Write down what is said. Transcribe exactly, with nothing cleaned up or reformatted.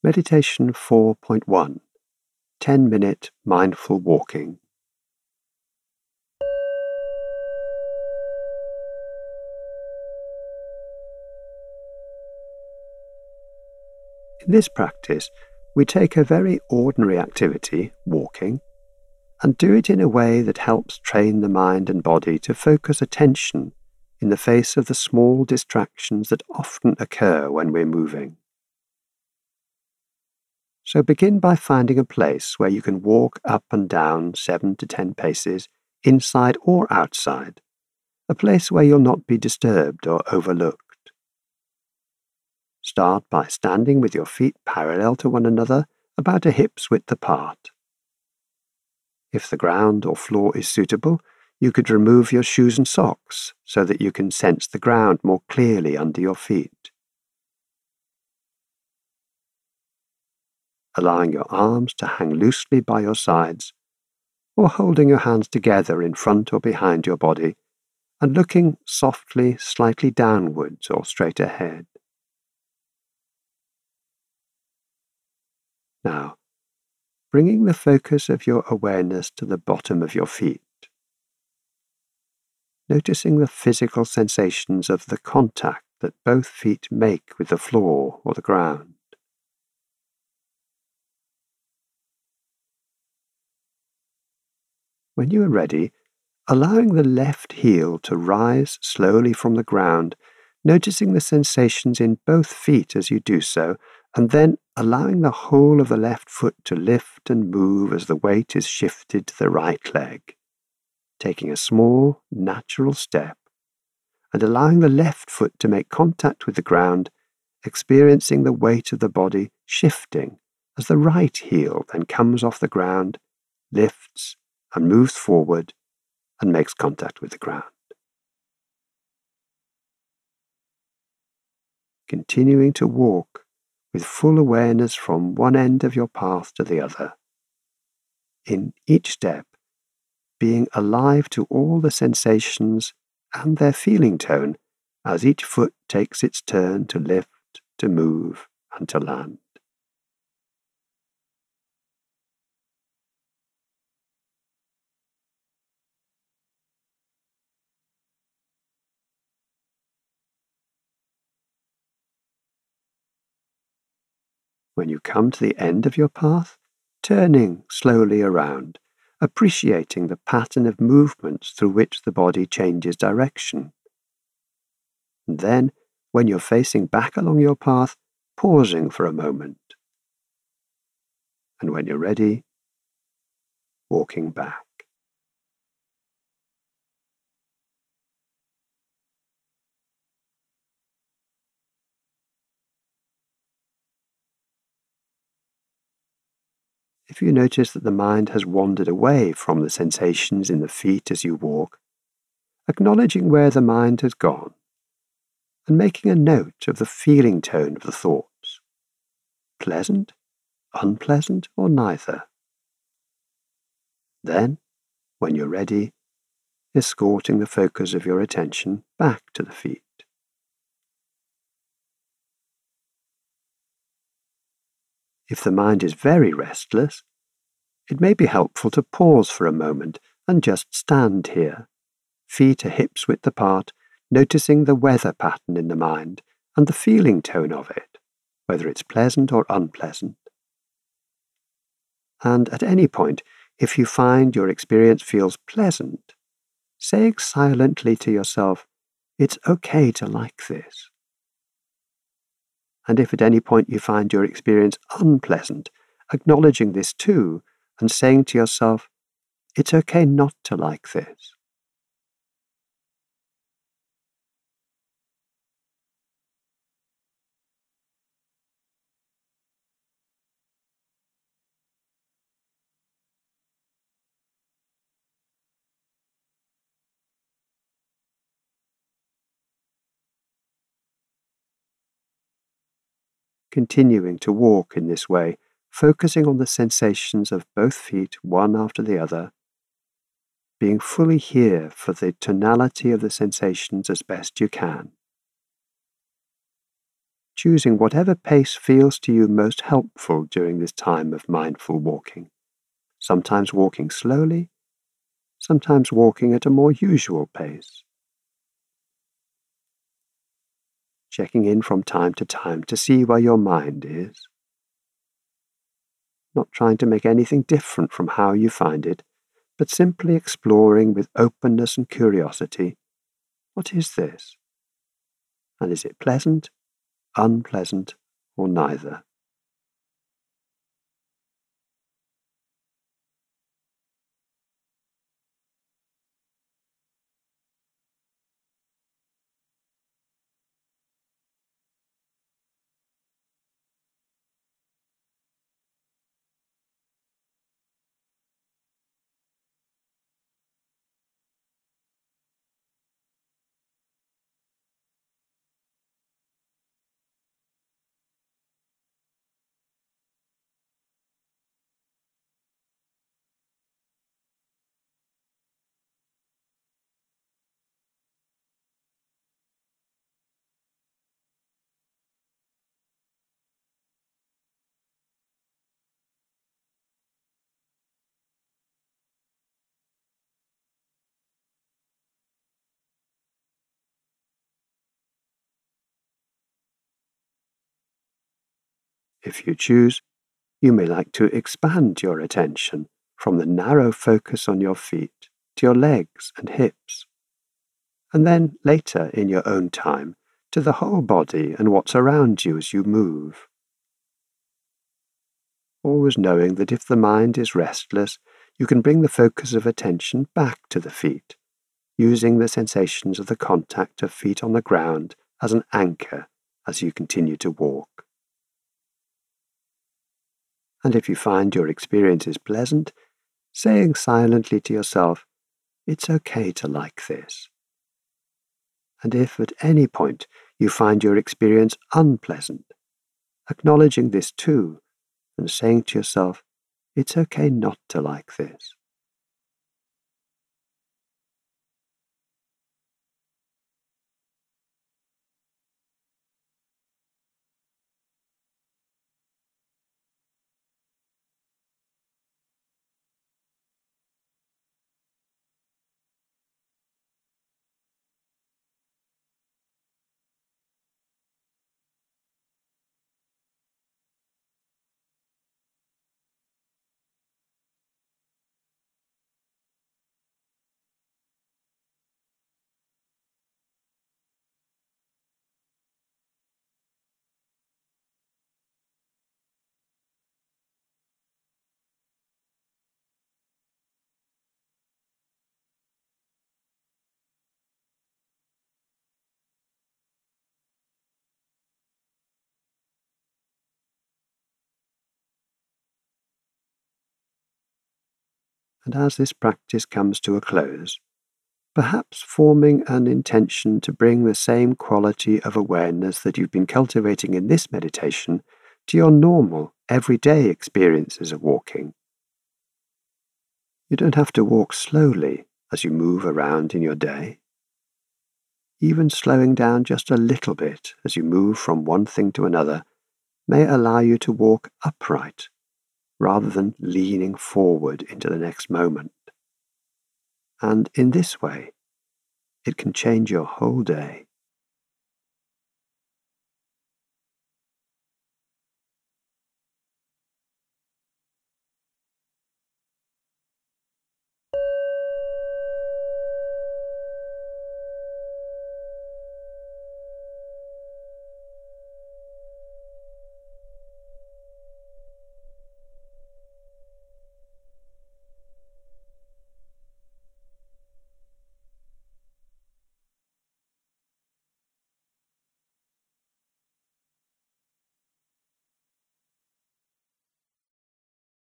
Meditation four point one, ten minute Mindful Walking. In this practice, we take a very ordinary activity, walking, and do it in a way that helps train the mind and body to focus attention in the face of the small distractions that often occur when we're moving. So begin by finding a place where you can walk up and down seven to ten paces, inside or outside, a place where you'll not be disturbed or overlooked. Start by standing with your feet parallel to one another, about a hip's width apart. If the ground or floor is suitable, you could remove your shoes and socks so that you can sense the ground more clearly under your feet. Allowing your arms to hang loosely by your sides, or holding your hands together in front or behind your body, and looking softly, slightly downwards or straight ahead. Now, bringing the focus of your awareness to the bottom of your feet, noticing the physical sensations of the contact that both feet make with the floor or the ground. When you are ready, allowing the left heel to rise slowly from the ground, noticing the sensations in both feet as you do so, and then allowing the whole of the left foot to lift and move as the weight is shifted to the right leg, taking a small, natural step, and allowing the left foot to make contact with the ground, experiencing the weight of the body shifting as the right heel then comes off the ground, lifts, and moves forward and makes contact with the ground. Continuing to walk with full awareness from one end of your path to the other. In each step, being alive to all the sensations and their feeling tone as each foot takes its turn to lift, to move, and to land. When you come to the end of your path, turning slowly around, appreciating the pattern of movements through which the body changes direction. And then, when you're facing back along your path, pausing for a moment. And when you're ready, walking back. If you notice that the mind has wandered away from the sensations in the feet as you walk, acknowledging where the mind has gone, and making a note of the feeling tone of the thoughts, pleasant, unpleasant, or neither. Then, when you're ready, escorting the focus of your attention back to the feet. If the mind is very restless, it may be helpful to pause for a moment and just stand here, feet a hip's width apart, noticing the weather pattern in the mind and the feeling tone of it, whether it's pleasant or unpleasant. And at any point, if you find your experience feels pleasant, saying silently to yourself, "It's okay to like this." And if at any point you find your experience unpleasant, acknowledging this too, and saying to yourself, "It's okay not to like this." Continuing to walk in this way, focusing on the sensations of both feet one after the other, being fully here for the tonality of the sensations as best you can. choosing whatever pace feels to you most helpful during this time of mindful walking, sometimes walking slowly, sometimes walking at a more usual pace. Checking in from time to time to see where your mind is, not trying to make anything different from how you find it, but simply exploring with openness and curiosity, what is this? And is it pleasant, unpleasant, or neither? If you choose, you may like to expand your attention from the narrow focus on your feet to your legs and hips, and then later in your own time to the whole body and what's around you as you move. Always knowing that if the mind is restless, you can bring the focus of attention back to the feet, using the sensations of the contact of feet on the ground as an anchor as you continue to walk. And if you find your experience is pleasant, saying silently to yourself, "It's okay to like this." And if at any point you find your experience unpleasant, acknowledging this too, and saying to yourself, "It's okay not to like this." And as this practice comes to a close, perhaps forming an intention to bring the same quality of awareness that you've been cultivating in this meditation to your normal, everyday experiences of walking. You don't have to walk slowly as you move around in your day. Even slowing down just a little bit as you move from one thing to another may allow you to walk upright rather than leaning forward into the next moment. And in this way, it can change your whole day.